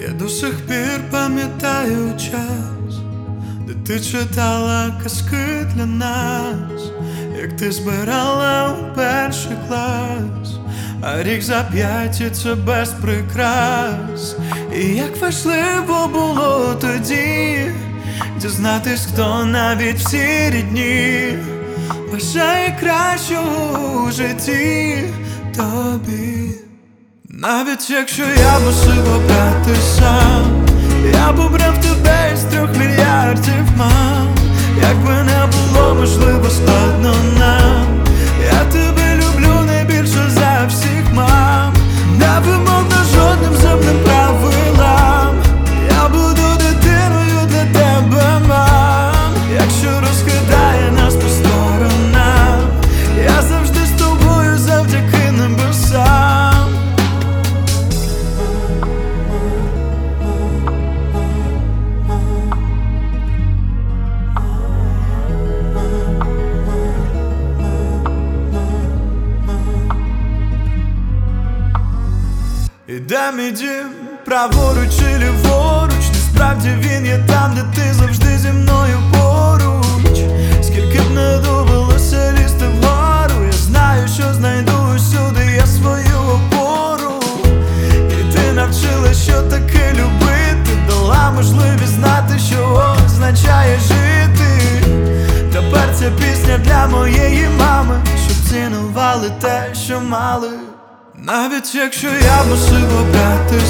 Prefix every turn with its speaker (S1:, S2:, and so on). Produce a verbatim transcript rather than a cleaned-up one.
S1: Я до сих пір пам'ятаю час, де ти читала казки для нас, як ти збирала у перший клас, а рік за п'ять – це без прикрас. І як важливо було тоді дізнатись, хто навіть всі рідні бажає кращого у житті тобі. Навіть якщо я мусив обрати сам, я б обрав тебе із трьох мільярдів мам. Якби не було можливо складно нам, я тебе люблю найбільше за всіх мам. Не вимовно жодним земним правилам, я буду дитиною для тебе, мам. Якщо розкидає нас по сторонам, я завжди з тобою завдяки небесам. І де мій дім, праворуч чи ліворуч, насправді він є там, де ти завжди зі мною поруч. Скільки б не довелося лізти вгору, я знаю, що знайду усюди я свою опору. І ти навчила, що таке любити, дала можливість знати, що означає жити. Тепер ця пісня для моєї мами, щоб цінували те, що мали. Навіть якщо я мусив обрати